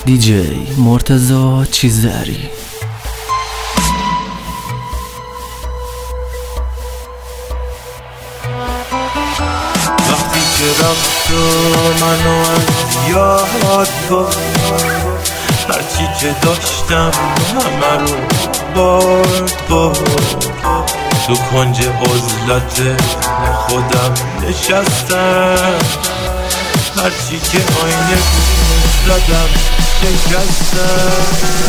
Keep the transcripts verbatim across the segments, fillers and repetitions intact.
دی جی مرتضی چیزری. وقتی که رفت و منو از یاد برد، هرچی که داشتم همه رو برد برد. تو کنج عزلت خودم نشستم، هرچی که آینه زدم شکستم.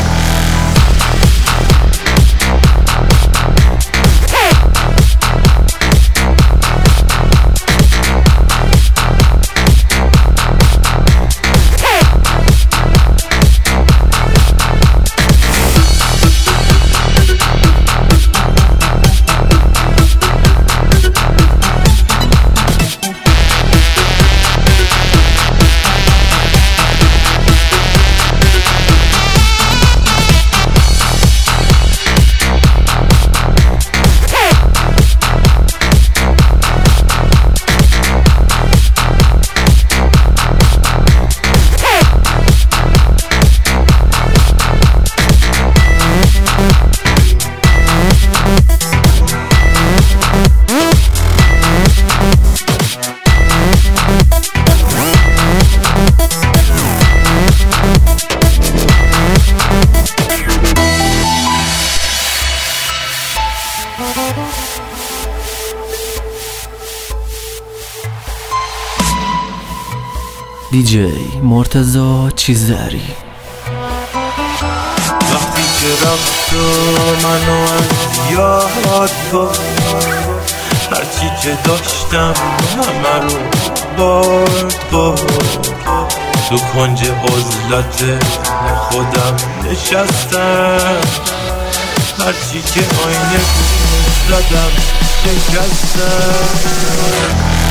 دی جی مرتضی چیزری. وقتی که رفت و منو از یاد برد، هرچی که داشتم همه رو برد برد. تو کنج عزلت خودم نشستم، هرچی که آینه زدم شکستم.